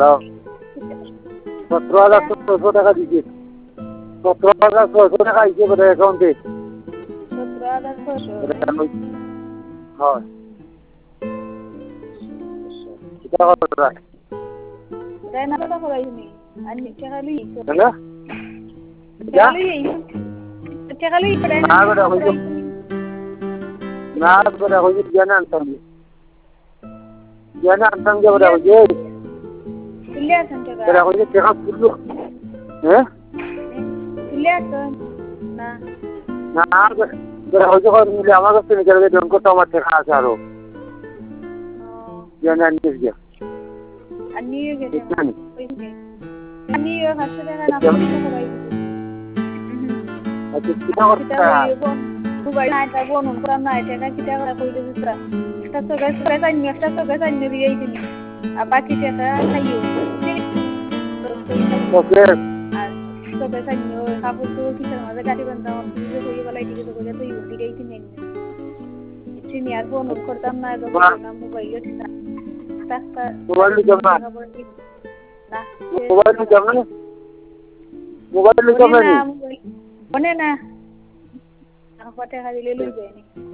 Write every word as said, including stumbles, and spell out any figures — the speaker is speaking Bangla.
দাও সতেরো হাজার ছয়শো টাকা দিছে সতেরো হাজার ছয়শো টাকা আইছে বোধ হয় অ্যাকাউন্টে সতেরো হাজার ছয়শো হয় এটা কত টাকা তাই না টাকা করাইনি আমি টাকা লই হ্যালো টাকা লই টাকা লই পড়ে না বেটা হইছে না বেটা হইছে জানা আনতাম জানা আনতাম যে বেটা হইছে তুলে আসেন টাকা বেটা হইছে টাকা পুরো হ্যাঁ তুলে আসেন না না বেটা হইছে কত মিলে আমার কাছে নিয়ে গেলে জন করতে আমার টাকা আছে আরো জানা নিয়ে গিয়া আমি গেছে আমি হাসতে টাকা না করাই আচ্ছা কিটা করতে মোবাইল নাই তা বনুন করা নাই টাকা কিটা করা কই দেব পুরা একটা তো গাছ গাছ আনি একটা তো গাছ আনি দিয়েই দিন আর বাকি টাকা খাইও ওকে আর তো গাছ আনি কাপড় তো কিসের মাঝে গাড়ি বান্ধা অফিসে হয়ে গেল এদিকে তো গেলে তুই দিয়েই দিন চিনি আর বনুন করতাম না যখন না মোবাইল ছিল টাকা মোবাইল জমা না মোবাইল জমা মোবাইল জমা মনে না আমার টাকা দিলে লই যায়নি